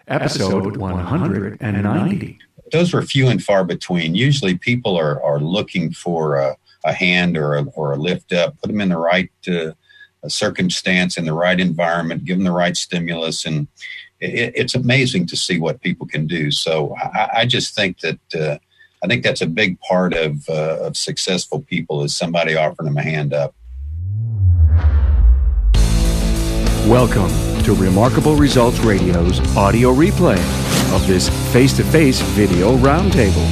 Episode 190. Those were few and far between. Usually people are looking for a hand or a lift up, put them in the right circumstance, in the right environment, give them the right stimulus. And it's amazing to see what people can do. So I just think that I think that's a big part of successful people is somebody offering them a hand up. Welcome to Remarkable Results Radio's audio replay of this face-to-face video roundtable.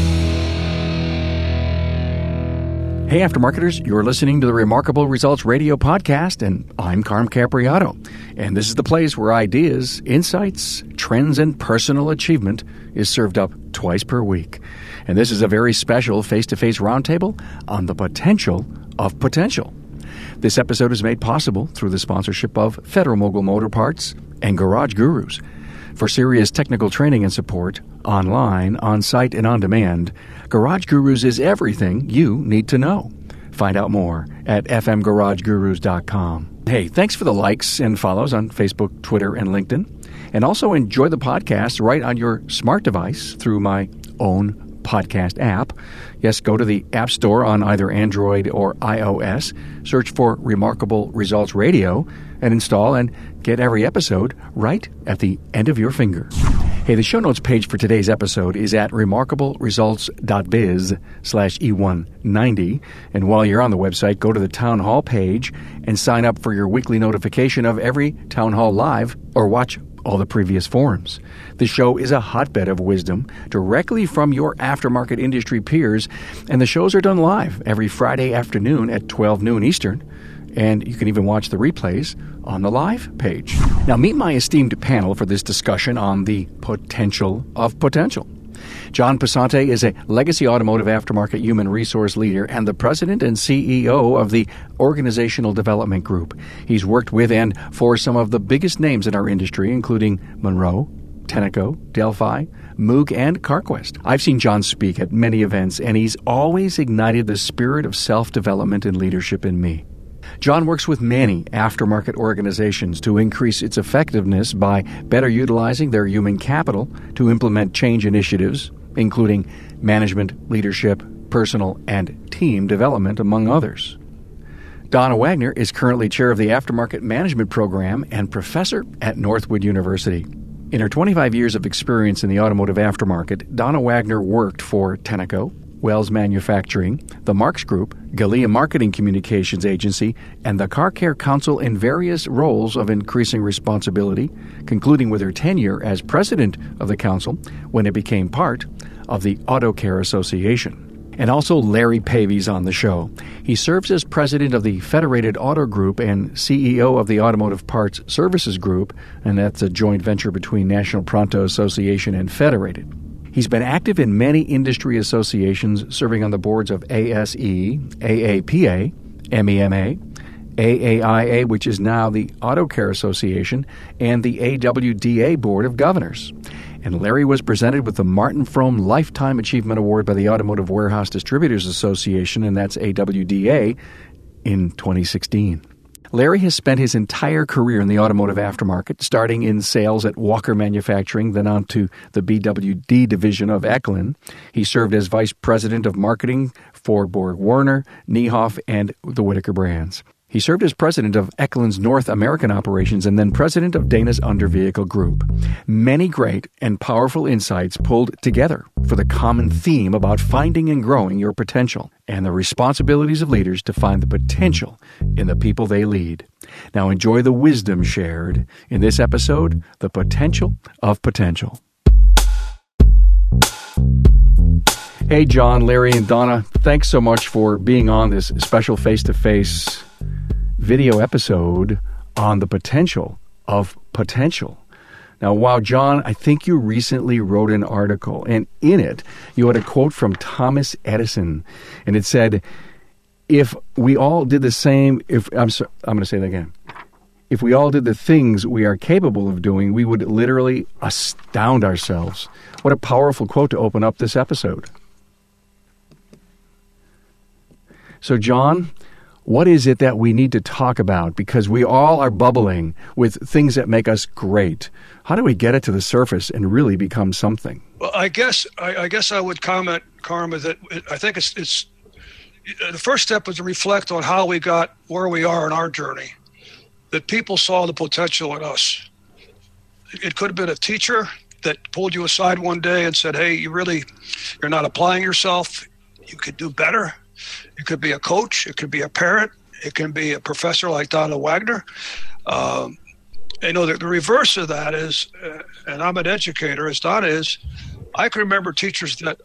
Hey, Aftermarketers, you're listening to the Remarkable Results Radio podcast, and I'm Carm Capriato. And this is the place where ideas, insights, trends, and personal achievement is served up twice per week. And this is a very special face-to-face roundtable on the potential of potential. This episode is made possible through the sponsorship of Federal Mogul Motor Parts and Garage Gurus. For serious technical training and support, online, on-site, and on-demand, Garage Gurus is everything you need to know. Find out more at fmgaragegurus.com. Hey, thanks for the likes and follows on Facebook, Twitter, and LinkedIn. And also enjoy the podcast right on your smart device through my own podcast app. Yes, go to the App Store on either Android or iOS, search for Remarkable Results Radio, and install and get every episode right at the end of your finger. Hey, the show notes page for today's episode is at remarkableresults.biz/E190. And while you're on the website, go to the Town Hall page and sign up for your weekly notification of every Town Hall live or watch all the previous forums. The show is a hotbed of wisdom directly from your aftermarket industry peers, and the shows are done live every Friday afternoon at 12 noon Eastern, and you can even watch the replays on the live page. Now, meet my esteemed panel for this discussion on the potential of potential. John Pesante is a legacy automotive aftermarket human resource leader and the president and CEO of the Organizational Development Group. He's worked with and for some of the biggest names in our industry, including Monroe, Tenneco, Delphi, Moog, and CarQuest. I've seen John speak at many events, and he's always ignited the spirit of self-development and leadership in me. John works with many aftermarket organizations to increase its effectiveness by better utilizing their human capital to implement change initiatives, including management, leadership, personal, and team development, among others. Donna Wagner is currently chair of the Aftermarket Management Program and professor at Northwood University. In her 25 years of experience in the automotive aftermarket, Donna Wagner worked for Tenneco, Wells Manufacturing, the Marks Group, Galea Marketing Communications Agency, and the Car Care Council in various roles of increasing responsibility, concluding with her tenure as president of the council when it became part of the Auto Care Association. And also Larry Pavy's on the show. He serves as president of the Federated Auto Group and CEO of the Automotive Parts Services Group, and that's a joint venture between National Pronto Association and Federated. He's been active in many industry associations, serving on the boards of ASE, AAPA, MEMA, AAIA, which is now the Auto Care Association, and the AWDA Board of Governors. And Larry was presented with the Martin Fromm Lifetime Achievement Award by the Automotive Warehouse Distributors Association, and that's AWDA, in 2016. Larry has spent his entire career in the automotive aftermarket, starting in sales at Walker Manufacturing, then on to the BWD division of Echlin. He served as vice president of marketing for Borg-Warner, Niehoff, and the Whitaker brands. He served as president of Echlin's North American operations and then president of Dana's Undervehicle Group. Many great and powerful insights pulled together for the common theme about finding and growing your potential and the responsibilities of leaders to find the potential in the people they lead. Now enjoy the wisdom shared in this episode, The Potential of Potential. Hey, John, Larry, and Donna, thanks so much for being on this special face-to-face video episode on the potential of potential. Now, wow, John, I think you recently wrote an article, and in it, you had a quote from Thomas Edison, and it said, if we all did the same, I'm going to say that again. If we all did the things we are capable of doing, we would literally astound ourselves. What a powerful quote to open up this episode. So, John, What is it that we need to talk about? Because we all are bubbling with things that make us great. How do we get it to the surface and really become something? Well, I guess I would comment, Karma, that I think it's the first step was to reflect on how we got where we are in our journey, that people saw the potential in us. It could have been a teacher that pulled you aside one day and said, hey, you're not applying yourself. You could do better. It could be a coach. It could be a parent. It can be a professor like Donald Wagner. The reverse of that is, and I'm an educator, as Donna is, I can remember teachers that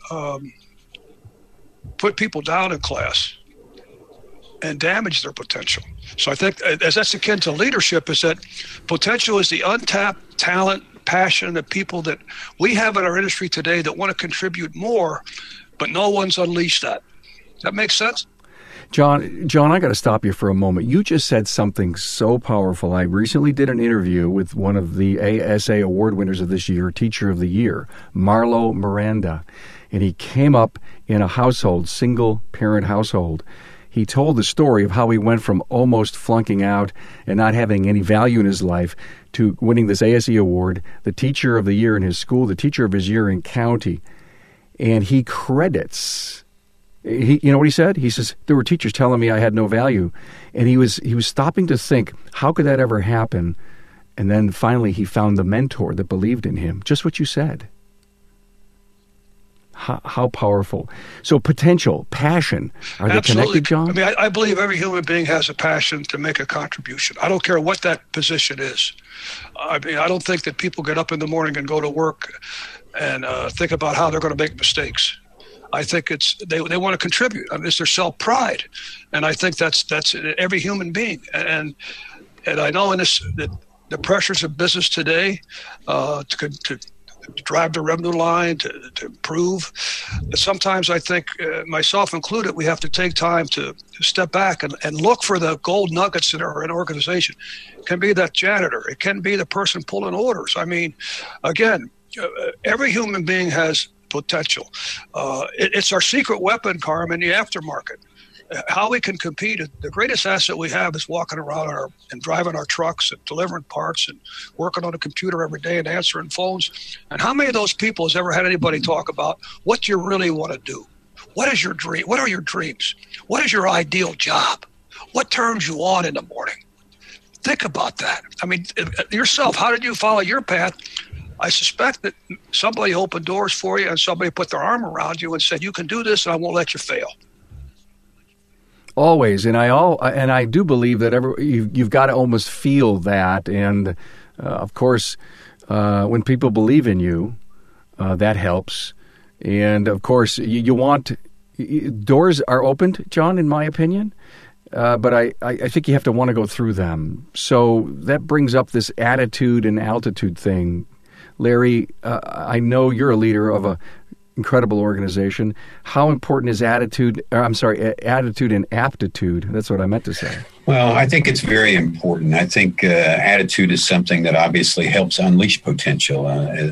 put people down in class and damage their potential. So I think as that's akin to leadership, is that potential is the untapped talent, passion of people that we have in our industry today that want to contribute more, but no one's unleashed that. Does that make sense? John, I got to stop you for a moment. You just said something so powerful. I recently did an interview with one of the ASA award winners of this year, Teacher of the Year, Marlo Miranda, and he came up in a household, single-parent household. He told the story of how he went from almost flunking out and not having any value in his life to winning this ASE award, the Teacher of the Year in his school, the Teacher of his Year in county. And he credits, you know what he said? He says, there were teachers telling me I had no value. And he was stopping to think, how could that ever happen? And then finally he found the mentor that believed in him. Just what you said. How powerful. So potential, passion, are they connected, John? I mean, I believe every human being has a passion to make a contribution. I don't care what that position is. I mean, I don't think that people get up in the morning and go to work and think about how they're going to make mistakes. I think it's they want to contribute. I mean, it's their self-pride. And I think that's every human being. And I know in this the pressures of business today to drive the revenue line, to improve. Sometimes I think, myself included, we have to take time to step back and look for the gold nuggets that are in an organization. It can be that janitor. It can be the person pulling orders. I mean, again, every human being has potential. It's our secret weapon, Carmen, in the aftermarket. How we can compete, the greatest asset we have is walking around and driving our trucks and delivering parts and working on a computer every day and answering phones. And how many of those people has ever had anybody talk about what you really want to do? What is your dream? What are your dreams? What is your ideal job? What turns you on in the morning? Think about that. I mean, yourself, how did you follow your path? I suspect that somebody opened doors for you and somebody put their arm around you and said, you can do this and I won't let you fail. Always, and I do believe that you've got to almost feel that, and of course, when people believe in you, that helps. And of course, you want doors are opened, John, in my opinion, but I think you have to want to go through them. So that brings up this attitude and altitude thing, Larry. I know you're a leader of a incredible organization. How important is attitude and aptitude? That's what I meant to say. Well, I think it's very important. I think attitude is something that obviously helps unleash potential.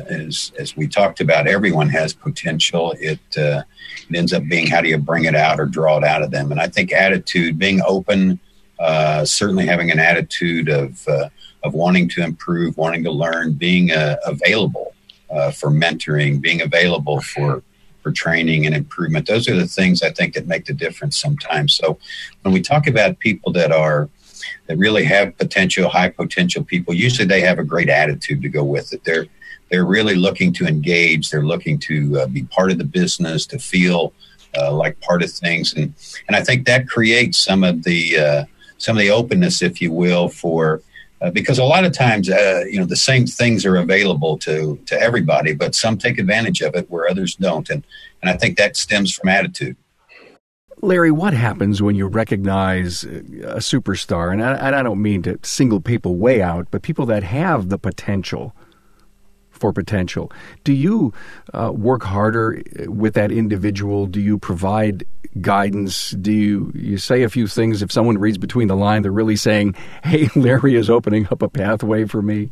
As we talked about, everyone has potential. It ends up being how do you bring it out or draw it out of them. And I think attitude, being open, certainly having an attitude of wanting to improve, wanting to learn, being available for mentoring, being available for training and improvement. Those are the things I think that make the difference sometimes. So when we talk about people that really have potential, high potential people, usually they have a great attitude to go with it. They're really looking to engage. They're looking to be part of the business, to feel like part of things. And I think that creates some of the openness, if you will, for because a lot of times, the same things are available to everybody, but some take advantage of it where others don't. And I think that stems from attitude. Larry, what happens when you recognize a superstar? And I don't mean to single people way out, but people that have the potential for potential. Do you work harder with that individual? Do you provide guidance? Do you say a few things? If someone reads between the lines, they're really saying, hey, Larry is opening up a pathway for me?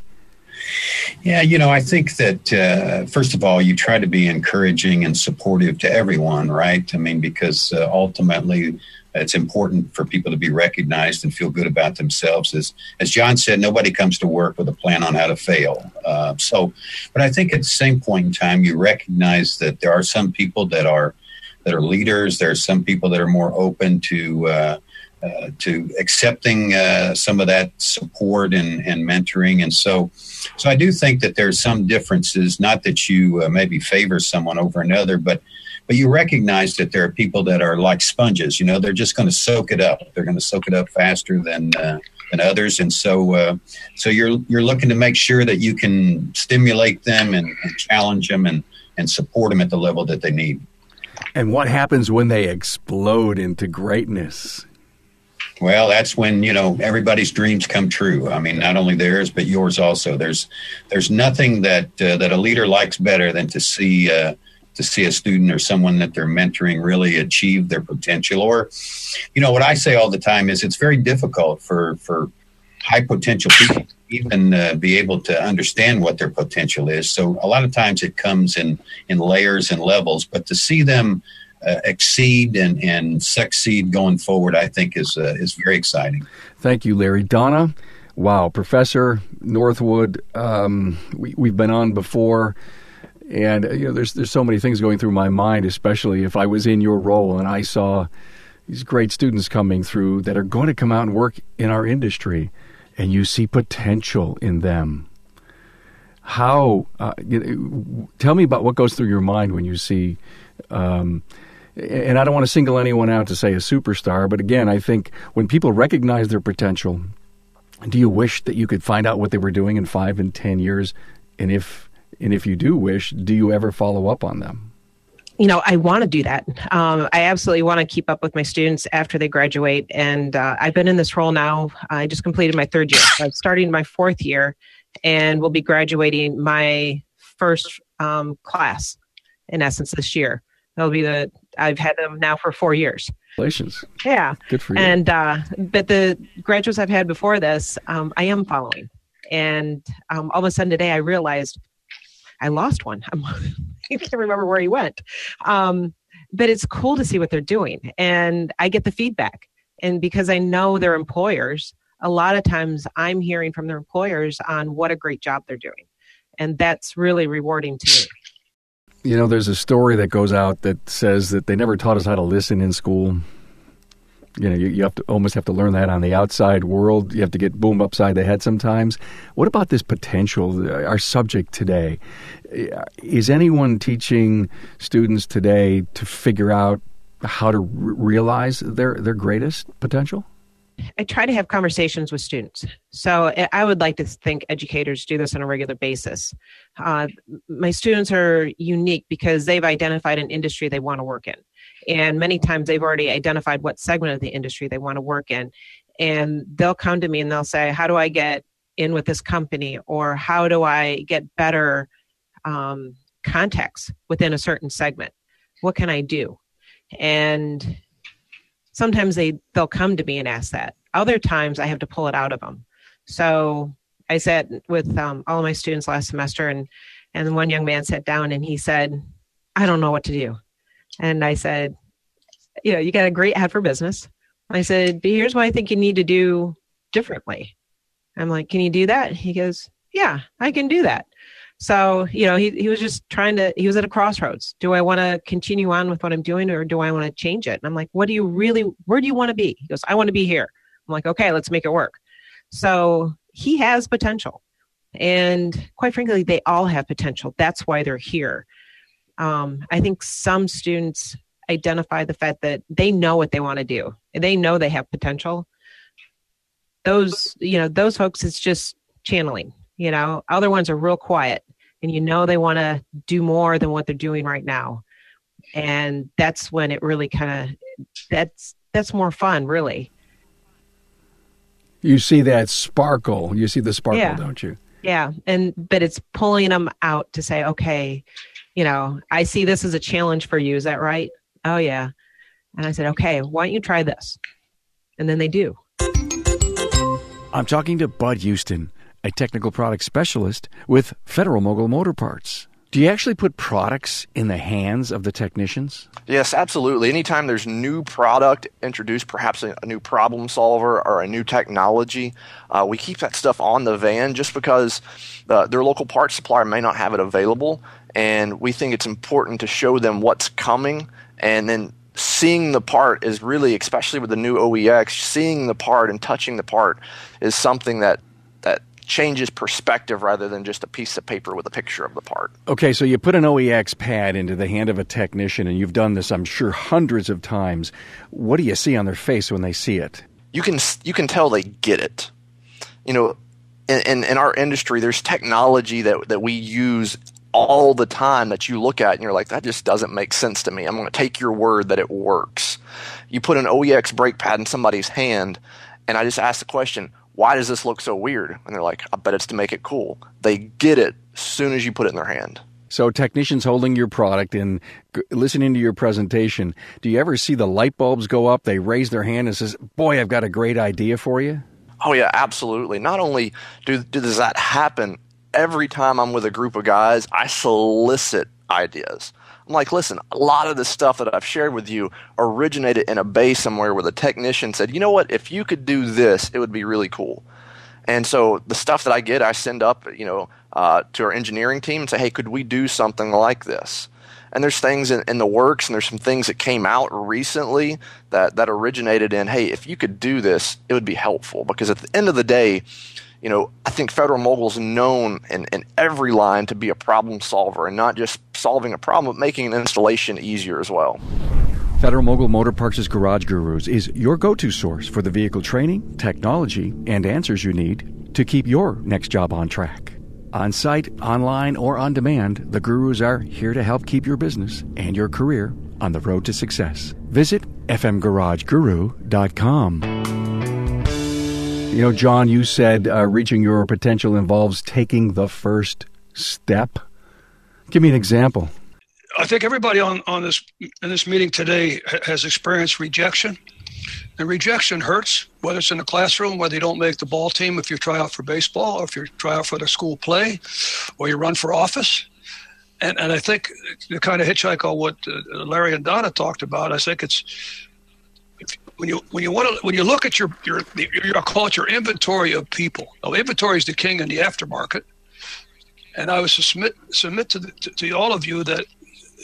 Yeah, I think that, first of all, you try to be encouraging and supportive to everyone, right? I mean, because ultimately it's important for people to be recognized and feel good about themselves. As John said, nobody comes to work with a plan on how to fail. But I think at the same point in time, you recognize that there are some people that are leaders. There are some people that are more open to accepting some of that support and mentoring. And so I do think that there's some differences, not that you maybe favor someone over another, but you recognize that there are people that are like sponges. They're just going to soak it up. They're going to soak it up faster than others. And so you're looking to make sure that you can stimulate them and challenge them and support them at the level that they need. And what happens when they explode into greatness? Well, that's when, everybody's dreams come true. I mean, not only theirs, but yours also. There's nothing that a leader likes better than to see a student or someone that they're mentoring really achieve their potential. Or, what I say all the time is it's very difficult for high potential people to even be able to understand what their potential is. So a lot of times it comes in layers and levels, but to see them exceed and succeed going forward, I think is very exciting. Thank you, Larry. Donna, wow, Professor Northwood, we've been on before, and there's so many things going through my mind, especially if I was in your role and I saw these great students coming through that are going to come out and work in our industry, and you see potential in them. How? Tell me about what goes through your mind when you see. And I don't want to single anyone out to say a superstar, but again, I think when people recognize their potential, do you wish that you could find out what they were doing in 5 and 10 years? And if you do wish, do you ever follow up on them? I want to do that. I absolutely want to keep up with my students after they graduate. And I've been in this role now. I just completed my 3rd year. So I'm starting my 4th year and will be graduating my first class, in essence, this year. I've had them now for 4 years. Congratulations. Yeah. Good for you. And, but the graduates I've had before this, I am following. And all of a sudden today I realized I lost one. I can't remember where he went. But it's cool to see what they're doing. And I get the feedback. And because I know their employers, a lot of times I'm hearing from their employers on what a great job they're doing. And that's really rewarding to me. There's a story that goes out that says that they never taught us how to listen in school. You almost have to learn that on the outside world. You have to get boom upside the head sometimes. What about this potential, our subject today? Is anyone teaching students today to figure out how to realize their greatest potential? I try to have conversations with students. So I would like to think educators do this on a regular basis. My students are unique because they've identified an industry they want to work in. And many times they've already identified what segment of the industry they want to work in. And they'll come to me and they'll say, how do I get in with this company? Or how do I get better contacts within a certain segment? What can I do? And sometimes they'll come to me and ask that. Other times I have to pull it out of them. So I sat with all of my students last semester, and one young man sat down and he said, I don't know what to do. And I said, you got a great head for business. I said, but here's what I think you need to do differently. I'm like, can you do that? He goes, yeah, I can do that. So, he was just he was at a crossroads. Do I want to continue on with what I'm doing, or do I want to change it? And I'm like, where do you want to be? He goes, I want to be here. I'm like, okay, let's make it work. So he has potential. And quite frankly, they all have potential. That's why they're here. I think some students identify the fact that they know what they want to do. They know they have potential. Those folks, it's just channeling. Other ones are real quiet, and they want to do more than what they're doing right now. And that's when it really that's more fun, really. You see that sparkle. You see the sparkle, yeah. Don't you? Yeah. But it's pulling them out to say, okay, I see this as a challenge for you. Is that right? Oh, yeah. And I said, okay, why don't you try this? And then they do. I'm talking to Bud Houston, a technical product specialist with Federal Mogul Motor Parts. Do you actually put products in the hands of the technicians? Yes, absolutely. Anytime there's new product introduced, perhaps a new problem solver or a new technology, we keep that stuff on the van just because their local parts supplier may not have it available, and we think it's important to show them what's coming, and then seeing the part is really, especially with the new OEX, seeing the part and touching the part is something that changes perspective rather than just a piece of paper with a picture of the part. Okay, so you put an OEX pad into the hand of a technician, and you've done this, I'm sure, hundreds of times. What do you see on their face when they see it? You can tell they get it. You know, in our industry, there's technology that we use all the time that you look at and you're like, that just doesn't make sense to me. I'm going to take your word that it works. You put an OEX brake pad in somebody's hand, and I just ask the question, why does this look so weird? And they're like, I bet it's to make it cool. They get it as soon as you put it in their hand. So technicians holding your product and listening to your presentation, do you ever see the light bulbs go up? They raise their hand and says, boy, I've got a great idea for you? Oh, yeah, absolutely. Not only does that happen, every time I'm with a group of guys, I solicit ideas. I'm like, listen, a lot of the stuff that I've shared with you originated in a bay somewhere where the technician said, you know what, if you could do this, it would be really cool. And so the stuff that I get, I send up, to our engineering team and say, hey, could we do something like this? And there's things in the works, and there's some things that came out recently that originated in, hey, if you could do this, it would be helpful. Because at the end of the day, I think Federal Mogul's known in every line to be a problem solver, and not just solving a problem, but making an installation easier as well. Federal Mogul Motor Parts' Garage Gurus is your go-to source for the vehicle training, technology, and answers you need to keep your next job on track. On-site, online, or on demand, the Gurus are here to help keep your business and your career on the road to success. Visit fmgarageguru.com. John, you said reaching your potential involves taking the first step. Give me an example. I think everybody in this meeting today has experienced rejection. And rejection hurts, whether it's in the classroom, whether you don't make the ball team if you try out for baseball, or if you try out for the school play, or you run for office. And I think to kind of hitchhike on what Larry and Donna talked about, I think it's when you look at your I'll call it your inventory of people. Now, inventory is the king in the aftermarket, and I would submit to all of you that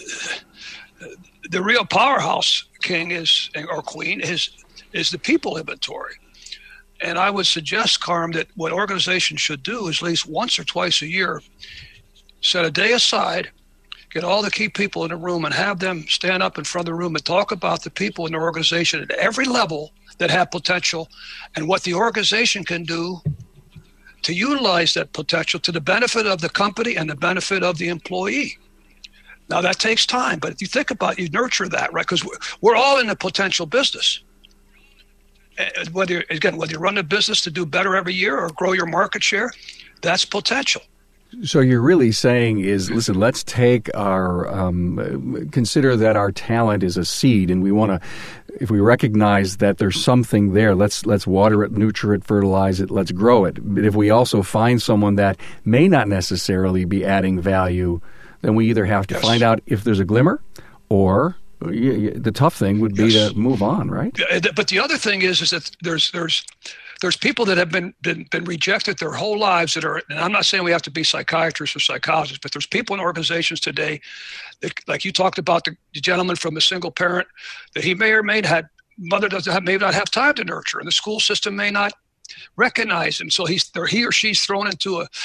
the real powerhouse king or queen is the people inventory. And I would suggest, Carm, that what organizations should do is at least once or twice a year set a day aside, get all the key people in the room and have them stand up in front of the room and talk about the people in the organization at every level that have potential and what the organization can do to utilize that potential to the benefit of the company and the benefit of the employee. Now, that takes time, but if you think about it, you nurture that, right? Because we're all in the potential business. Whether you run a business to do better every year or grow your market share, that's potential. So you're really saying is, listen, let's take our, consider that our talent is a seed, and we want to, if we recognize that there's something there, let's water it, nurture it, fertilize it, let's grow it. But if we also find someone that may not necessarily be adding value, then we either have to find out if there's a glimmer, or the tough thing would be to move on, right? But the other thing is that there's people that have been rejected their whole lives that are, and I'm not saying we have to be psychiatrists or psychologists, but there's people in organizations today that, like you talked about the gentleman from a single parent, that he may or may not have, mother may not have time to nurture, and the school system may not recognize him. So he or she's thrown into a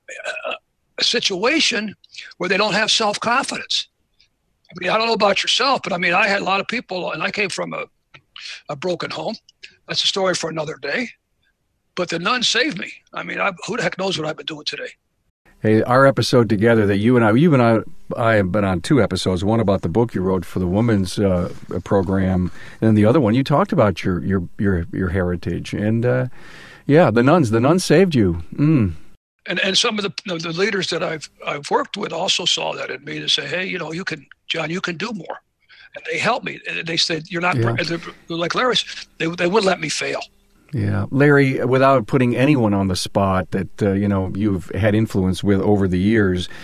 situation where they don't have self-confidence. I mean, I don't know about yourself, but I mean, I had a lot of people, and I came from a broken home. That's a story for another day. But the nuns saved me. I mean, who the heck knows what I've been doing today? Hey, our episode together that you and I have been on 2 episodes. One about the book you wrote for the women's program, and the other one you talked about your heritage. And the nuns saved you. Mm. And some of the leaders that I've worked with also saw that in me to say, hey, you can, John, you can do more. And they helped me. They said, you're not, like Larry, they wouldn't let me fail. Yeah. Larry, without putting anyone on the spot that, you've had influence with over the years,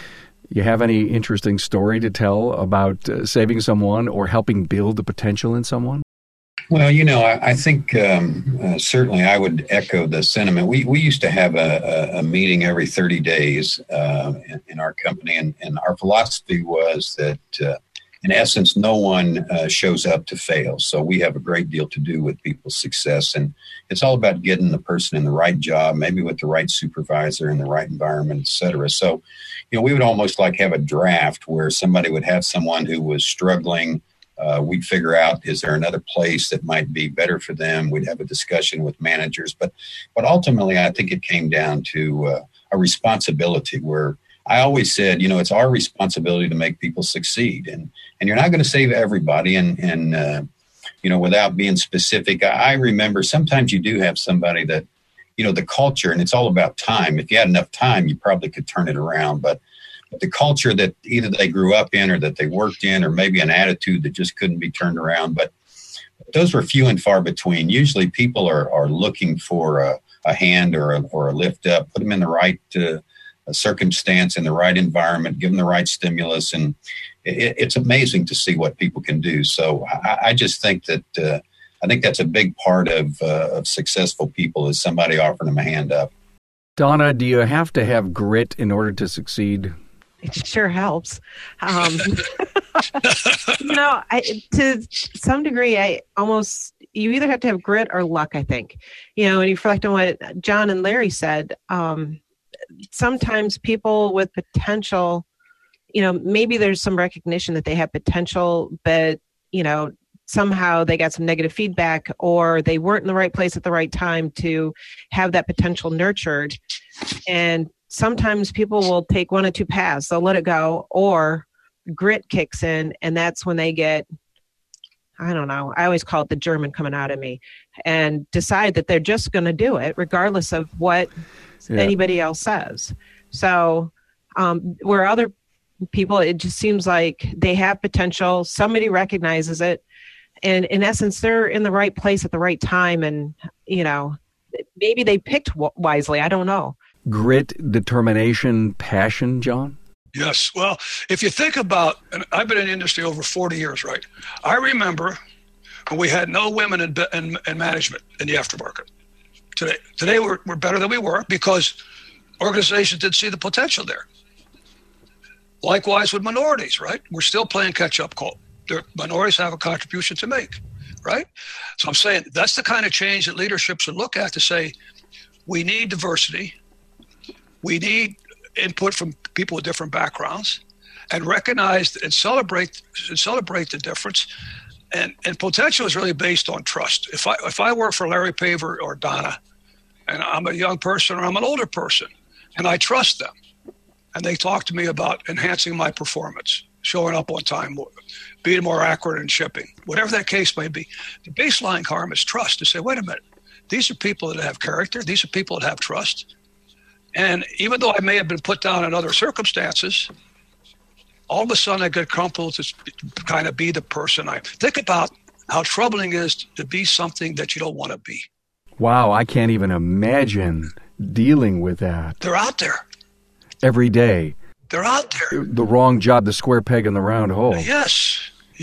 You have any interesting story to tell about saving someone or helping build the potential in someone? Well, I think certainly I would echo the sentiment. We used to have a meeting every 30 days in our company, and our philosophy was that, in essence, no one shows up to fail. So we have a great deal to do with people's success, and it's all about getting the person in the right job, maybe with the right supervisor in the right environment, et cetera. So, we would almost like have a draft where somebody would have someone who was struggling. We'd figure out, is there another place that might be better for them? We'd have a discussion with managers. But ultimately, I think it came down to a responsibility where I always said, it's our responsibility to make people succeed. And you're not going to save everybody. And without being specific, I remember sometimes you do have somebody that, the culture, and it's all about time. If you had enough time, you probably could turn it around. But the culture that either they grew up in or that they worked in, or maybe an attitude that just couldn't be turned around. But those were few and far between. Usually people are looking for a hand or a lift up, put them in the right circumstance, in the right environment, give them the right stimulus. And it's amazing to see what people can do. So I just think that I think that's a big part of successful people, is somebody offering them a hand up. Donna, do you have to have grit in order to succeed? It sure helps. To some degree, you either have to have grit or luck, I think. And you reflect on what John and Larry said. Sometimes people with potential, maybe there's some recognition that they have potential, but, somehow they got some negative feedback, or they weren't in the right place at the right time to have that potential nurtured. And sometimes people will take one of two paths. They'll let it go, or grit kicks in, and that's when they get, I don't know, I always call it the German coming out of me, and decide that they're just going to do it regardless of what anybody else says. So where other people, it just seems like they have potential, somebody recognizes it, and in essence, they're in the right place at the right time, and, maybe they picked wisely. I don't know. Grit, determination, passion, John? Yes. Well, if you think about, and I've been in the industry over 40 years, right? I remember when we had no women in management in the aftermarket. Today we're better than we were because organizations didn't see the potential there. Likewise with minorities, right? We're still playing catch-up call. Minorities have a contribution to make, right? So I'm saying that's the kind of change that leadership should look at, to say, we need diversity. We need input from people with different backgrounds, and recognize and celebrate the difference. And potential is really based on trust. If I work for Larry Paver or Donna, and I'm a young person or I'm an older person, and I trust them, and they talk to me about enhancing my performance, showing up on time, being more accurate in shipping, whatever that case may be, the baseline, Carm, is trust, to say, wait a minute, these are people that have character. These are people that have trust. And even though I may have been put down in other circumstances, all of a sudden I get comfortable to kind of be the person I think about. How troubling it is to be something that you don't want to be. Wow, I can't even imagine dealing with that. They're out there. Every day. They're out there. The wrong job, the square peg in the round hole. Yes.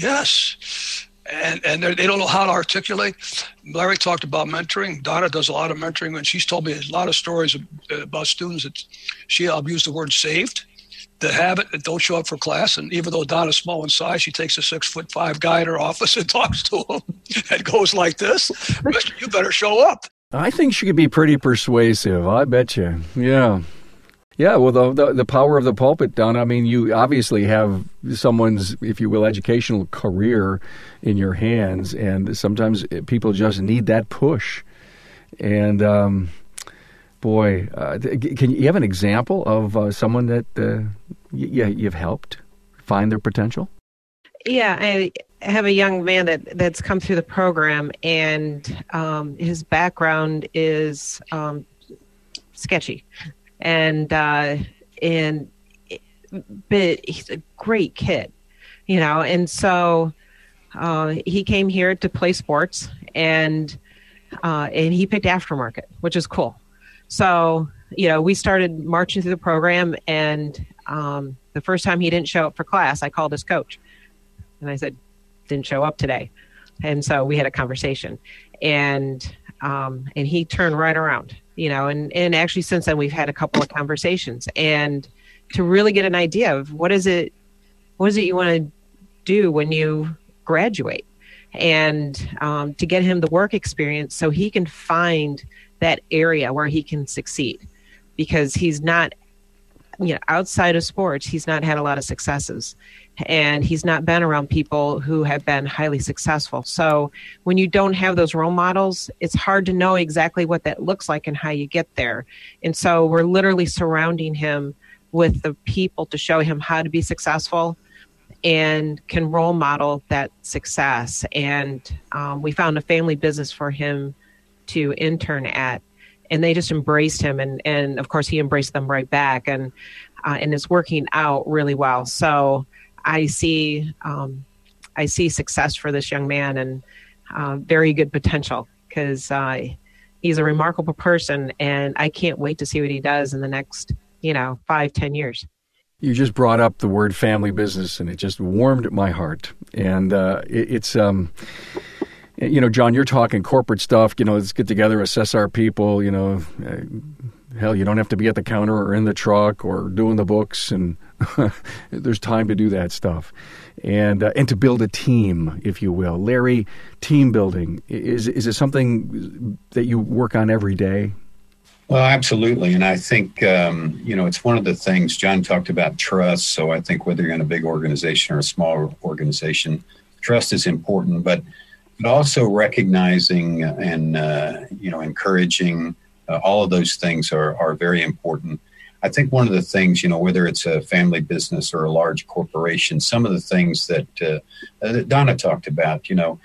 And they don't know how to articulate. Larry talked about mentoring. Donna does a lot of mentoring, and she's told me a lot of stories about students that I'll use the word saved, that have it, that don't show up for class. And even though Donna's small in size, she takes a 6'5" guy in her office and talks to him and goes like this, "Mister, you better show up." I think she could be pretty persuasive. I bet you. Yeah. Yeah, well, the power of the pulpit, Don. I mean, you obviously have someone's, if you will, educational career in your hands, and sometimes people just need that push. And can you have an example of someone that you've helped find their potential? Yeah, I have a young man that's come through the program, and his background is sketchy. But he's a great kid, and so he came here to play sports, and he picked aftermarket, which is cool. So we started marching through the program, and the first time he didn't show up for class, I called his coach. And I said, didn't show up today. And so we had a conversation. And he turned right around, and actually since then we've had a couple of conversations, and to really get an idea of what is it you want to do when you graduate, and to get him the work experience so he can find that area where he can succeed, because he's not, outside of sports, he's not had a lot of successes, and he's not been around people who have been highly successful. So when you don't have those role models, it's hard to know exactly what that looks like and how you get there. And so we're literally surrounding him with the people to show him how to be successful and can role model that success. And we found a family business for him to intern at, and they just embraced him. And of course he embraced them right back, and it's working out really well. So I see success for this young man, and very good potential, because he's a remarkable person, and I can't wait to see what he does in the next 5-10 years. You just brought up the word family business, and it just warmed my heart. And it's John, you're talking corporate stuff. Let's get together, assess our people. Hell, you don't have to be at the counter or in the truck or doing the books, and there's time to do that stuff, and to build a team, if you will. Larry, team building, is it something that you work on every day? Well, absolutely. And I think, it's one of the things John talked about, trust. So I think whether you're in a big organization or a small organization, trust is important, but also recognizing and, encouraging, all of those things are very important. I think one of the things, whether it's a family business or a large corporation, some of the things that Donna talked about,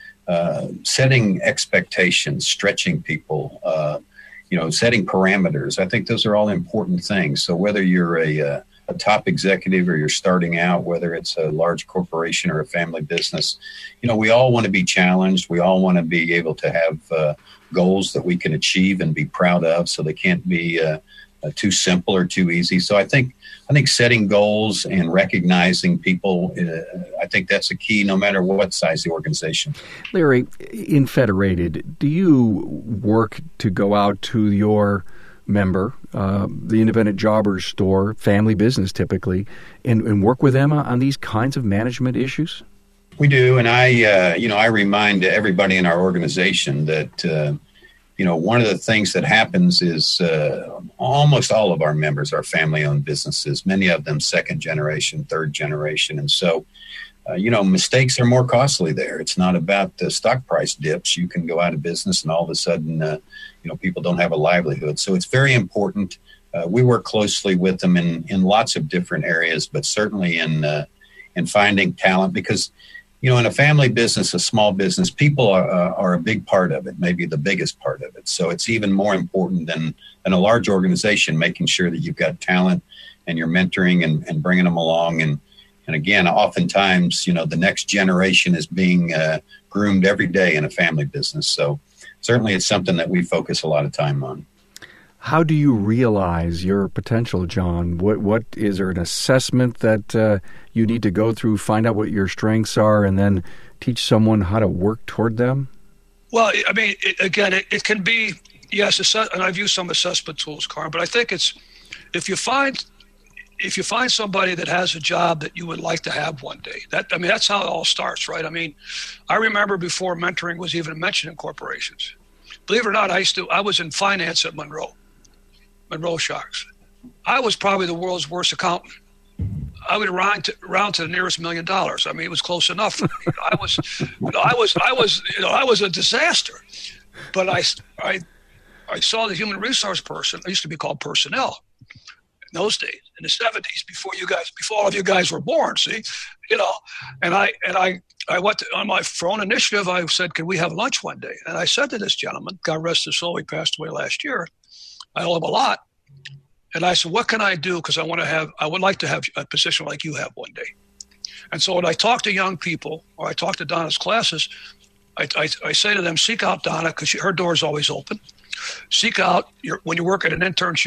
setting expectations, stretching people, setting parameters. I think those are all important things. So whether you're a top executive or you're starting out, whether it's a large corporation or a family business, we all want to be challenged. We all want to be able to have goals that we can achieve and be proud of. So they can't be too simple or too easy. So I think setting goals and recognizing people, I think that's a key no matter what size the organization. Larry, in Federated, do you work to go out to your member, the independent jobber store, family business typically, and work with them on these kinds of management issues? We do. And I remind everybody in our organization that, one of the things that happens is almost all of our members are family-owned businesses, many of them second generation, third generation. And so, mistakes are more costly there. It's not about the stock price dips. You can go out of business and all of a sudden, people don't have a livelihood. So it's very important. We work closely with them in lots of different areas, but certainly in finding talent, because in a family business, a small business, people are a big part of it, maybe the biggest part of it. So it's even more important than a large organization, making sure that you've got talent and you're mentoring and bringing them along. And again, oftentimes, the next generation is being groomed every day in a family business. So certainly it's something that we focus a lot of time on. How do you realize your potential, John? What is there an assessment that you need to go through, find out what your strengths are, and then teach someone how to work toward them? Well, I mean, it can be, yes, and I've used some assessment tools, Carm, but I think it's if you find somebody that has a job that you would like to have one day, that's how it all starts, right? I mean, I remember before mentoring was even mentioned in corporations. Believe it or not, I was in finance at Monroe Sharks. I was probably the world's worst accountant. I would round to the nearest $1 million. I mean, it was close enough for me. I was a disaster. But I saw the human resource person. I used to be called personnel in those days, in the 70s, before all of you guys were born. See, and I went on my own initiative. I said, "Can we have lunch one day?" And I said to this gentleman, God rest his soul, he passed away last year. I owe him a lot. And I said, what can I do? Because I would like to have a position like you have one day. And so when I talk to young people, or I talk to Donna's classes, I say to them, seek out Donna, because her door is always open. Seek out, when you work at an internship,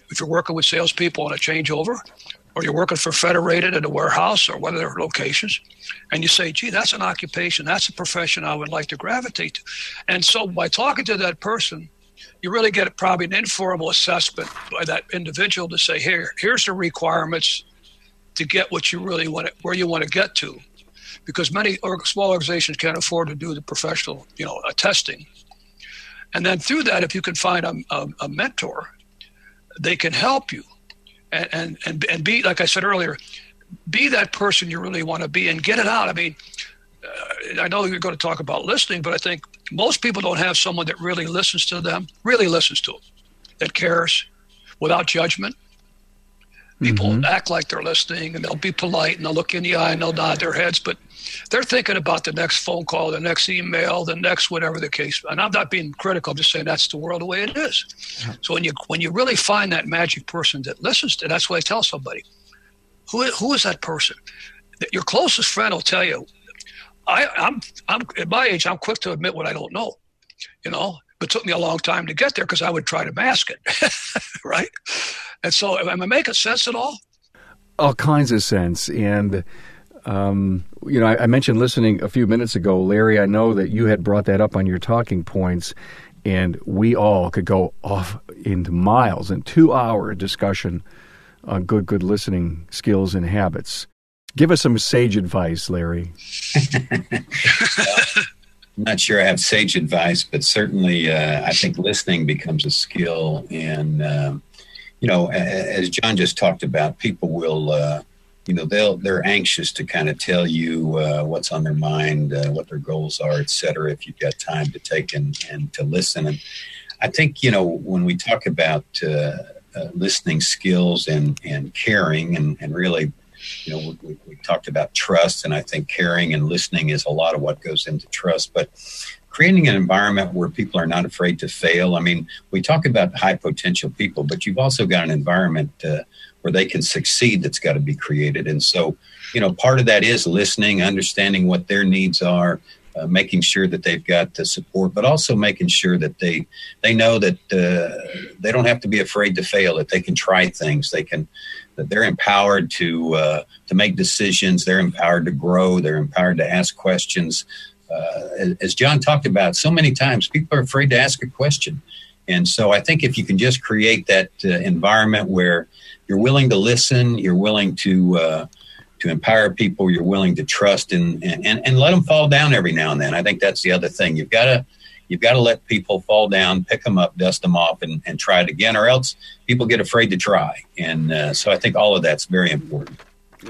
if you're working with salespeople on a changeover, or you're working for Federated at a warehouse or one of their locations, and you say, gee, that's an occupation, that's a profession I would like to gravitate to. And so by talking to that person, you really get probably an informal assessment by that individual to say, here's the requirements to get what you really want, where you want to get to. Because many small organizations can't afford to do the professional, testing. And then through that, if you can find a mentor, they can help you. And be, like I said earlier, be that person you really want to be and get it out. I mean, I know you're going to talk about listening, but I think most people don't have someone that really listens to them, that cares without judgment. People act like they're listening, and they'll be polite, and they'll look in the eye, and they'll nod their heads, but they're thinking about the next phone call, the next email, the next whatever the case. And I'm not being critical. I'm just saying that's the world the way it is. Yeah. So when you really find that magic person that listens to, that's what I tell somebody. Who is that person? Your closest friend will tell you. I'm at my age, I'm quick to admit what I don't know. But it took me a long time to get there because I would try to mask it, right? And so, am I making sense at all? All kinds of sense. And, I mentioned listening a few minutes ago. Larry, I know that you had brought that up on your talking points, and we all could go off into miles and 2-hour discussion on good listening skills and habits. Give us some sage advice, Larry. I'm not sure I have sage advice, but certainly I think listening becomes a skill. And, as John just talked about, people will, they're anxious to kind of tell you what's on their mind, what their goals are, et cetera, if you've got time to take and to listen. And I think, when we talk about listening skills and caring and really, we talked about trust, and I think caring and listening is a lot of what goes into trust. But creating an environment where people are not afraid to fail. I mean, we talk about high potential people, but you've also got an environment where they can succeed that's got to be created. And so, part of that is listening, understanding what their needs are, making sure that they've got the support, but also making sure that they know that they don't have to be afraid to fail, that they can try things, that they're empowered to make decisions, they're empowered to grow, they're empowered to ask questions. As John talked about, so many times people are afraid to ask a question. And so I think if you can just create that environment where you're willing to listen, you're willing to empower people, you're willing to trust and let them fall down every now and then. I think that's the other thing. You've got to let people fall down, pick them up, dust them off, and try it again, or else people get afraid to try. And so I think all of that's very important.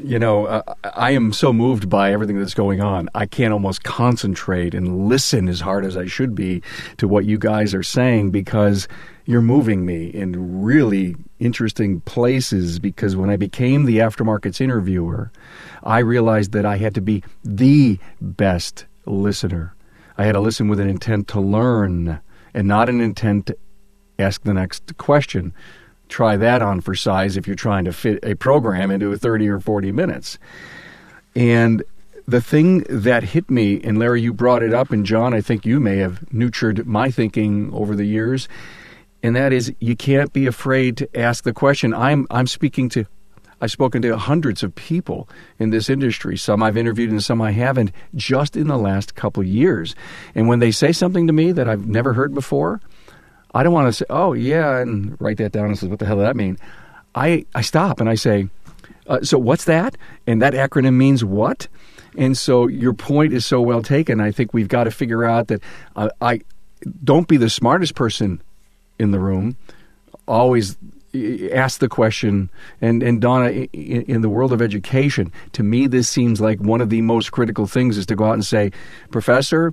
I am so moved by everything that's going on. I can't almost concentrate and listen as hard as I should be to what you guys are saying, because you're moving me in really interesting places. Because when I became the Aftermarkets interviewer, I realized that I had to be the best listener. I had to listen with an intent to learn and not an intent to ask the next question. Try that on for size if you're trying to fit a program into 30 or 40 minutes. And the thing that hit me, and Larry, you brought it up, and John, I think you may have nurtured my thinking over the years, and that is you can't be afraid to ask the question. I've spoken to hundreds of people in this industry. Some I've interviewed and some I haven't, just in the last couple of years. And when they say something to me that I've never heard before, I don't want to say, oh, yeah, and write that down and say, what the hell does that mean? I stop and I say, so what's that? And that acronym means what? And so your point is so well taken. I think we've got to figure out that I don't be the smartest person in the room. Always ask the question. And Donna, in the world of education, to me, this seems like one of the most critical things is to go out and say, Professor,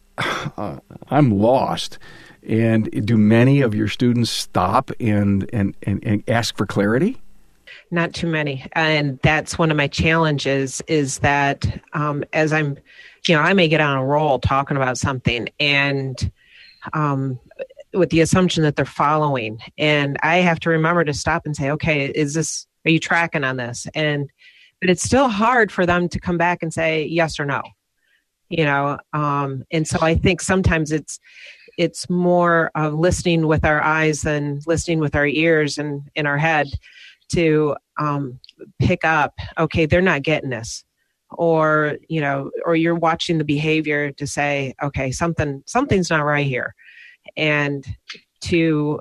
I'm lost. And do many of your students stop and ask for clarity? Not too many. And that's one of my challenges is that as I'm, I may get on a roll talking about something and with the assumption that they're following. And I have to remember to stop and say, okay, are you tracking on this? But it's still hard for them to come back and say yes or no. And so I think sometimes it's more of listening with our eyes than listening with our ears and in our head to pick up, okay, they're not getting this. Or, or you're watching the behavior to say, okay, something's not right here. And to,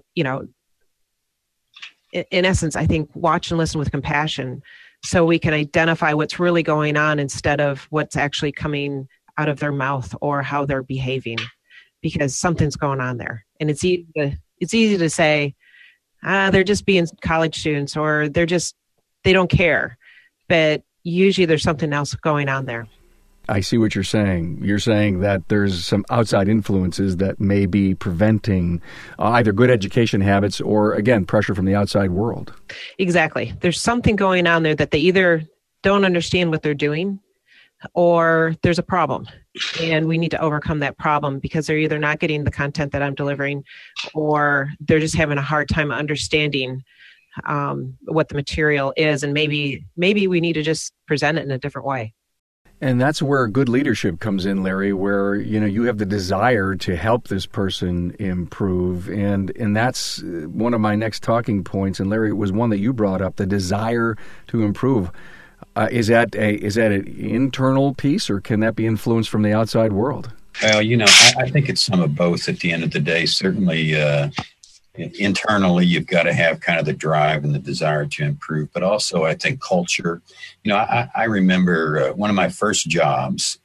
in essence, I think watch and listen with compassion so we can identify what's really going on instead of what's actually coming out of their mouth or how they're behaving, because something's going on there. And it's easy to say, they're just being college students, or they don't care. But usually there's something else going on there. I see what you're saying. You're saying that there's some outside influences that may be preventing either good education habits or, again, pressure from the outside world. Exactly. There's something going on there that they either don't understand what they're doing or there's a problem. And we need to overcome that problem because they're either not getting the content that I'm delivering or they're just having a hard time understanding what the material is. And maybe we need to just present it in a different way. And that's where good leadership comes in, Larry, where, you have the desire to help this person improve. And that's one of my next talking points. And Larry, it was one that you brought up, the desire to improve. Is that an internal piece, or can that be influenced from the outside world? Well, I think it's some of both at the end of the day. Certainly, internally, you've got to have kind of the drive and the desire to improve, but also I think culture. I remember one of my first jobs.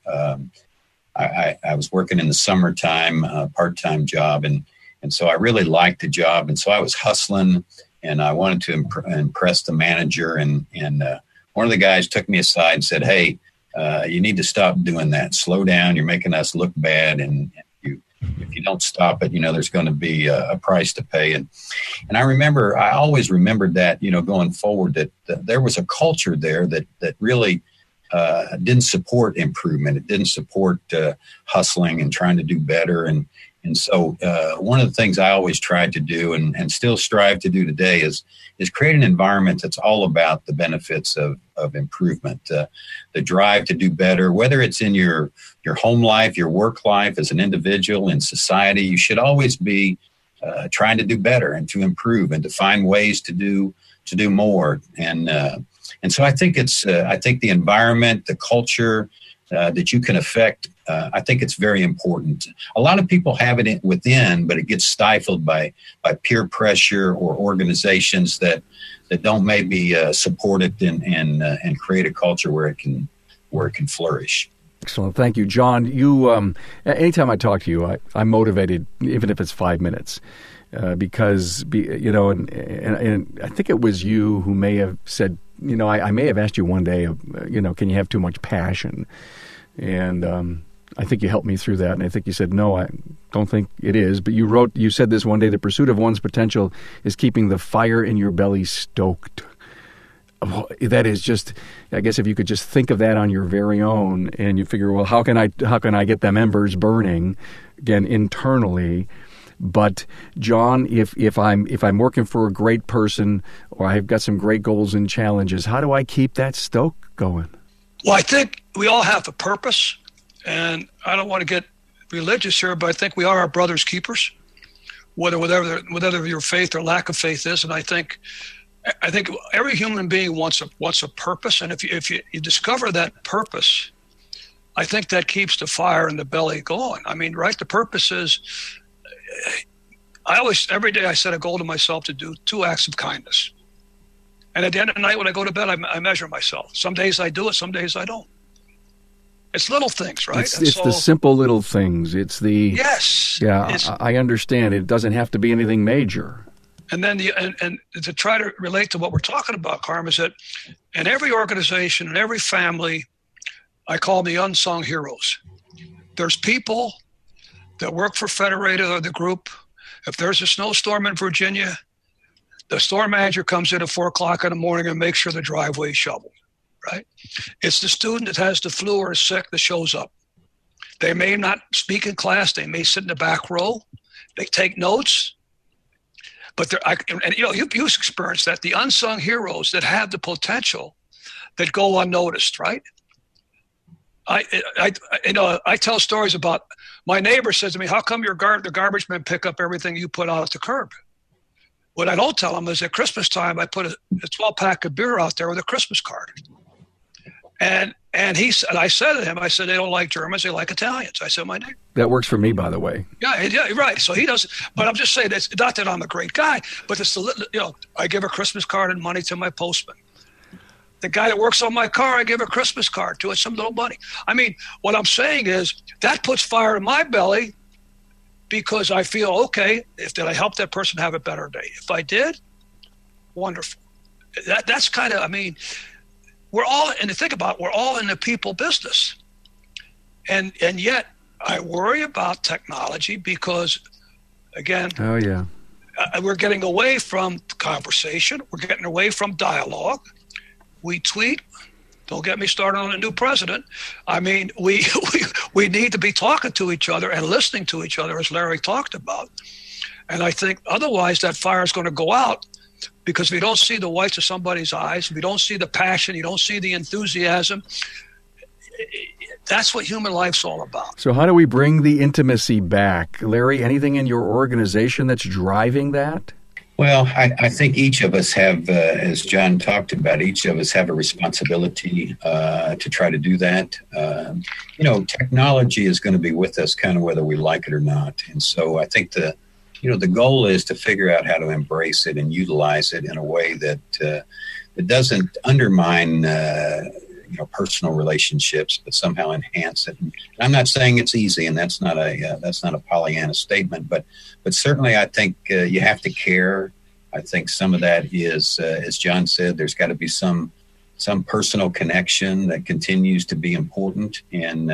I was working in the summertime, part-time job, and so I really liked the job, and so I was hustling, and I wanted to impress the manager, and one of the guys took me aside and said, "Hey, you need to stop doing that. Slow down. You're making us look bad, and if you don't stop it, there's going to be a price to pay." And I always remembered that, going forward, that there was a culture there that really didn't support improvement. It didn't support hustling and trying to do better. And so one of the things I always tried to do and still strive to do today is create an environment that's all about the benefits of improvement, the drive to do better, whether it's in your home life, your work life, as an individual, in society. You should always be trying to do better and to improve and to find ways to do more. And so I think I think the environment, the culture that you can affect, I think it's very important. A lot of people have it within, but it gets stifled by peer pressure or organizations that don't maybe support it and create a culture where it can flourish. Excellent. Thank you, John. You, anytime I talk to you, I'm motivated, even if it's 5 minutes, because, and I think it was you who may have said, I may have asked you one day, can you have too much passion? And I think you helped me through that. And I think you said, no, I don't think it is. But you said this one day, the pursuit of one's potential is keeping the fire in your belly stoked. That is just, I guess if you could just think of that on your very own and you figure, well, how can I get them embers burning, again, internally? But John, if I'm working for a great person or I've got some great goals and challenges, how do I keep that stoke going? Well, I think we all have a purpose, and I don't want to get religious here, but I think we are our brother's keepers, whatever your faith or lack of faith is. And I think every human being wants a purpose, and if you discover that purpose, I think that keeps the fire in the belly going. I mean, right? The purpose is, every day I set a goal to myself to do 2 acts of kindness. And at the end of the night when I go to bed, I measure myself. Some days I do it, some days I don't. It's little things, right? It's the simple little things. It's the... Yes. Yeah, I understand. It doesn't have to be anything major. And then and to try to relate to what we're talking about, Carm, is that in every organization, in every family, I call them the unsung heroes. There's people that work for Federated or the group. If there's a snowstorm in Virginia, the storm manager comes in at 4 o'clock in the morning and makes sure the driveway is shoveled, right? It's the student that has the flu or is sick that shows up. They may not speak in class. They may sit in the back row. They take notes. But you've experienced that, the unsung heroes that have the potential that go unnoticed, right? I tell stories about my neighbor says to me, how come the garbage men pick up everything you put out at the curb? What I don't tell them is at Christmas time, I put a 12-pack of beer out there with a Christmas card. And I said to him, I said, they don't like Germans, they like Italians. I said, my neighbor. That works for me, by the way. Yeah, right. So he doesn't. But I'm just saying, it's not that I'm a great guy, but it's I give a Christmas card and money to my postman. The guy that works on my car, I give a Christmas card to. It's some little money. I mean, what I'm saying is that puts fire in my belly because I feel, okay, did I help that person have a better day? If I did, wonderful. That's kind of, I mean, we're all, and to think about it, we're all in the people business. And yet I worry about technology because, again, we're getting away from conversation. We're getting away from dialogue. We tweet. Don't get me started on a new president. I mean, we need to be talking to each other and listening to each other, as Larry talked about. And I think otherwise that fire is going to go out because if you don't see the whites of somebody's eyes, if you don't see the passion, you don't see the enthusiasm, that's what human life's all about. So how do we bring the intimacy back? Larry, anything in your organization that's driving that? Well, I think each of us have, as John talked about, each of us have a responsibility to try to do that. Technology is going to be with us kind of whether we like it or not. And so I think the goal is to figure out how to embrace it and utilize it in a way that doesn't undermine personal relationships, but somehow enhance it. And I'm not saying it's easy, and that's not a Pollyanna statement, but certainly I think you have to care. I think some of that is, as John said, there's got to be some personal connection that continues to be important, and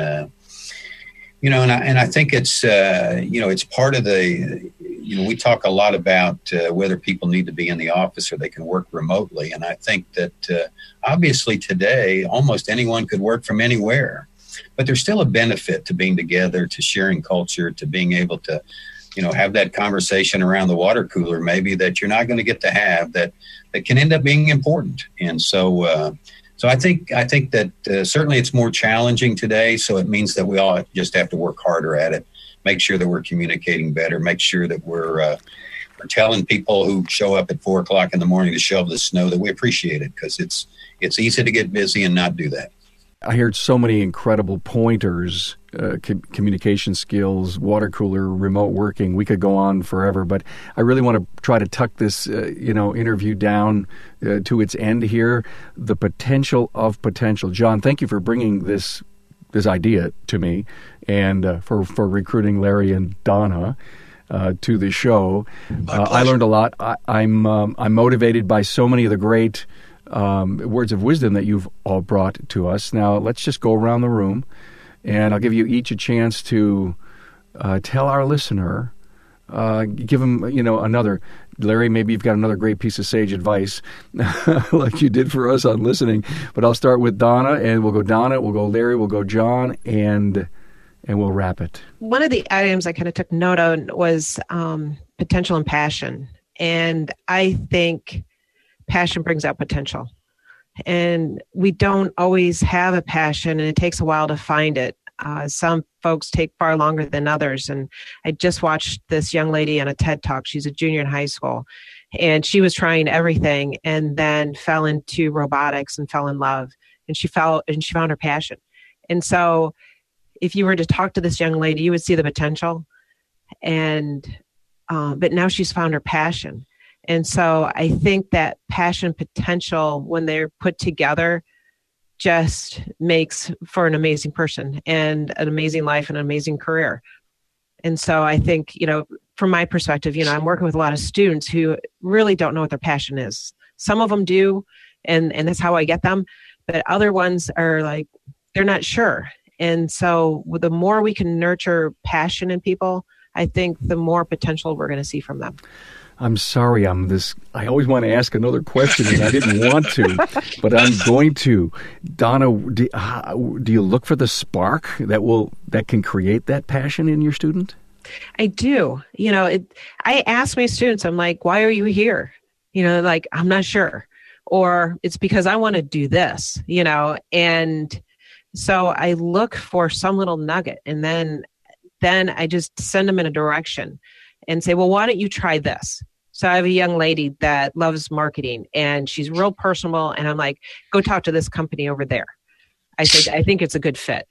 I think it's it's part of the. We talk a lot about whether people need to be in the office or they can work remotely. And I think that obviously today, almost anyone could work from anywhere. But there's still a benefit to being together, to sharing culture, to being able to, have that conversation around the water cooler maybe that you're not going to get to have that can end up being important. And so I think that certainly it's more challenging today. So it means that we all just have to work harder at it. Make sure that we're communicating better, make sure that we're telling people who show up at 4:00 in the morning to shovel the snow that we appreciate it, because it's easy to get busy and not do that. I heard so many incredible pointers, communication skills, water cooler, remote working. We could go on forever, but I really want to try to tuck this, interview down to its end here. The potential of potential. John, thank you for bringing this idea to me and for recruiting Larry and Donna to the show. I learned a lot. I'm motivated by so many of the great words of wisdom that you've all brought to us. Now, let's just go around the room, and I'll give you each a chance to tell our listener, give them, another. Larry, maybe you've got another great piece of sage advice like you did for us on listening. But I'll start with Donna, and we'll go Donna, we'll go Larry, we'll go John, and we'll wrap it. One of the items I kind of took note of was potential and passion. And I think passion brings out potential. And we don't always have a passion, and it takes a while to find it. Some folks take far longer than others. And I just watched this young lady on a TED Talk. She's a junior in high school, and she was trying everything and then fell into robotics and fell in love, and she found her passion. And so if you were to talk to this young lady, you would see the potential, but now she's found her passion. And so I think that passion, potential, when they're put together, just makes for an amazing person and an amazing life and an amazing career. And so I think, from my perspective, I'm working with a lot of students who really don't know what their passion is. Some of them do, and that's how I get them. But other ones are like, they're not sure. And so the more we can nurture passion in people, I think the more potential we're going to see from them. I'm sorry, I always want to ask another question, and I didn't want to, but I'm going to. Donna, do you look for the spark that can create that passion in your student? I do. I ask my students, I'm like, why are you here? I'm not sure. Or it's because I want to do this, and So I look for some little nugget, and then I just send them in a direction and say, well, why don't you try this? So I have a young lady that loves marketing, and she's real personable. And I'm like, go talk to this company over there. I said, I think it's a good fit.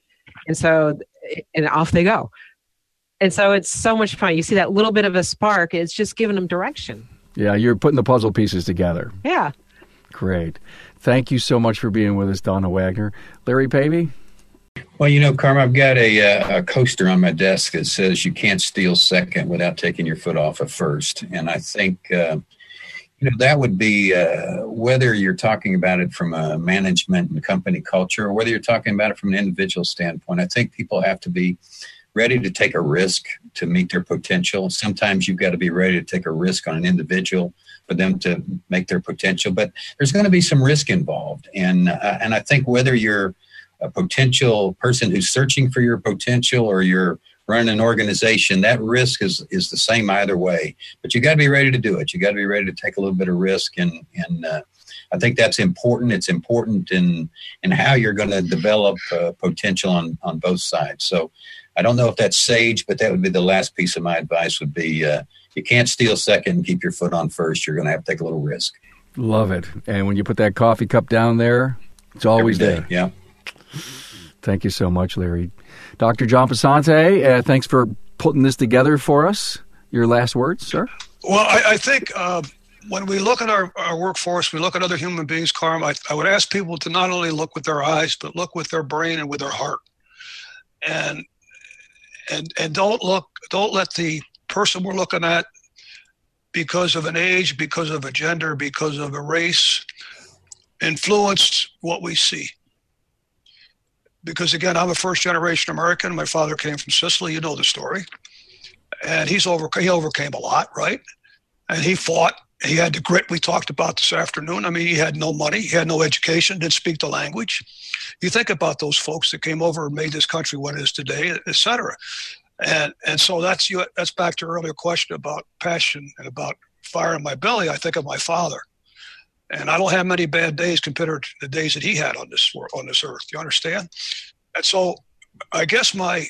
And off they go. And so it's so much fun. You see that little bit of a spark. It's just giving them direction. Yeah, you're putting the puzzle pieces together. Yeah. Great. Thank you so much for being with us, Donna Wagner. Larry Pavey? Well, you know, Carm, I've got a coaster on my desk that says you can't steal second without taking your foot off of first. And I think, that would be whether you're talking about it from a management and company culture or whether you're talking about it from an individual standpoint. I think people have to be ready to take a risk to meet their potential. Sometimes you've got to be ready to take a risk on an individual for them to make their potential. But there's going to be some risk involved. And I think whether you're a potential person who's searching for your potential or you're running an organization, that risk is the same either way. But you got to be ready to do it. You got to be ready to take a little bit of risk. And I think that's important. It's important in how you're going to develop potential on both sides. So I don't know if that's sage, but that would be the last piece of my advice would be you can't steal second and keep your foot on first. You're going to have to take a little risk. Love it. And when you put that coffee cup down there, it's always there. Yeah. Thank you so much, Larry. Dr. John Pesante, thanks for putting this together for us. Your last words, sir? Well, I think when we look at our workforce, we look at other human beings, Carm, I would ask people to not only look with their eyes, but look with their brain and with their heart. And don't let the person we're looking at, because of an age, because of a gender, because of a race, influence what we see. Because again, I'm a first-generation American. My father came from Sicily. You know the story. And he overcame a lot, right? And he fought. He had the grit we talked about this afternoon. I mean, he had no money. He had no education, didn't speak the language. You think about those folks that came over and made this country what it is today, et cetera. And so that's back to your earlier question about passion and about fire in my belly. I think of my father. And I don't have many bad days compared to the days that he had on this earth. You understand? And so, I guess my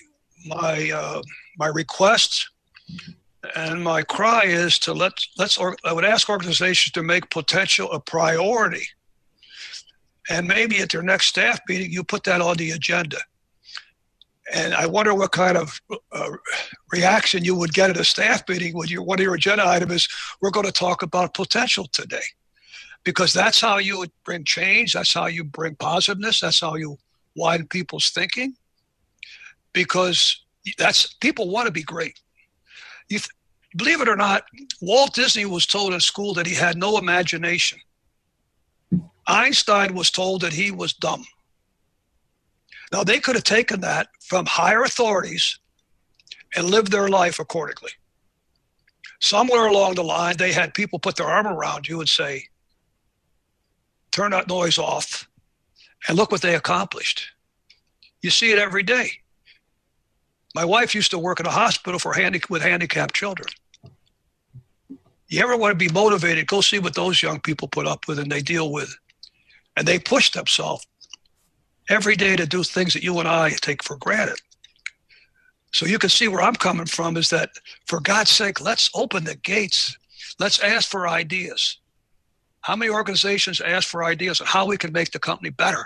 request and my cry is to I would ask organizations to make potential a priority, and maybe at their next staff meeting you put that on the agenda. And I wonder what kind of reaction you would get at a staff meeting when one of your agenda item is, we're going to talk about potential today. Because that's how you would bring change. That's how you bring positiveness. That's how you widen people's thinking. Because people want to be great. Believe it or not, Walt Disney was told in school that he had no imagination. Einstein was told that he was dumb. Now, they could have taken that from higher authorities and lived their life accordingly. Somewhere along the line, they had people put their arm around you and say, turn that noise off, and look what they accomplished. You see it every day. My wife used to work in a hospital with handicapped children. You ever want to be motivated, go see what those young people put up with and they deal with. And they push themselves every day to do things that you and I take for granted. So you can see where I'm coming from is that, for God's sake, let's open the gates. Let's ask for ideas. How many organizations ask for ideas on how we can make the company better?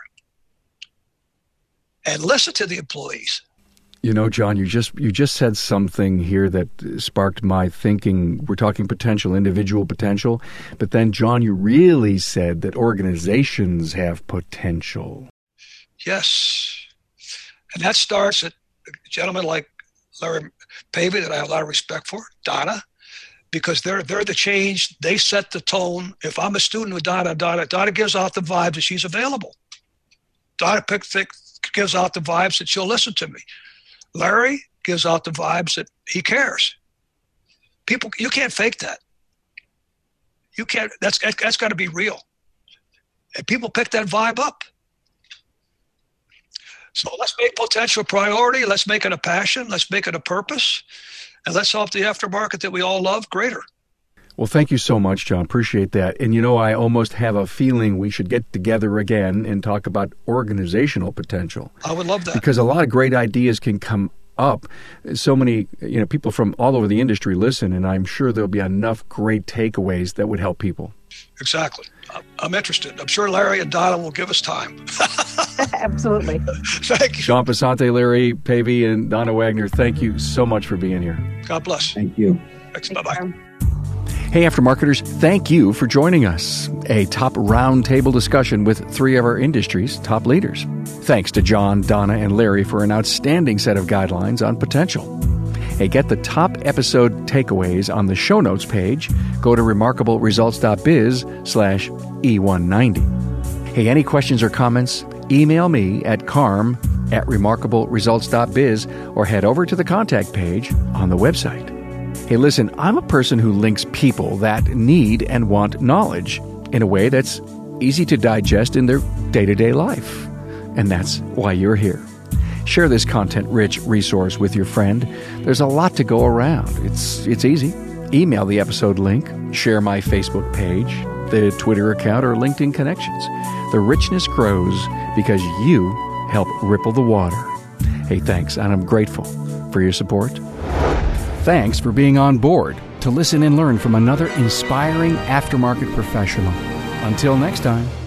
And listen to the employees. You know, John, you just said something here that sparked my thinking. We're talking potential, individual potential. But then, John, you really said that organizations have potential. Yes. And that starts at gentlemen like Larry Pavey, that I have a lot of respect for, Donna, because they're the change. They set the tone. If I'm a student with Donna gives out the vibes that she's available. Donna gives out the vibes that she'll listen to me. Larry gives out the vibes that he cares. People, you can't fake that. You can't. That's got to be real. And people pick that vibe up. So let's make potential a priority. Let's make it a passion. Let's make it a purpose. And let's help the aftermarket that we all love greater. Well, thank you so much, John. Appreciate that. And, I almost have a feeling we should get together again and talk about organizational potential. I would love that. Because a lot of great ideas can come up. So many, people from all over the industry listen, and I'm sure there'll be enough great takeaways that would help people. Exactly. I'm interested. I'm sure Larry and Donna will give us time. Absolutely. Thank you. John Pesante, Larry Pavey, and Donna Wagner, thank you so much for being here. God bless. Thank you. Thanks. Bye-bye. Hey, Aftermarketers, thank you for joining us. A top roundtable discussion with 3 of our industry's top leaders. Thanks to John, Donna, and Larry for an outstanding set of guidelines on potential. Hey, get the top episode takeaways on the show notes page. Go to remarkableresults.biz/E190. Hey, any questions or comments? Email me at carm@remarkableresults.biz or head over to the contact page on the website. Hey, listen, I'm a person who links people that need and want knowledge in a way that's easy to digest in their day-to-day life. And that's why you're here. Share this content-rich resource with your friend. There's a lot to go around. It's easy. Email the episode link, share my Facebook page, the Twitter account, or LinkedIn connections. The richness grows because you help ripple the water. Hey, thanks, and I'm grateful for your support. Thanks for being on board to listen and learn from another inspiring aftermarket professional. Until next time.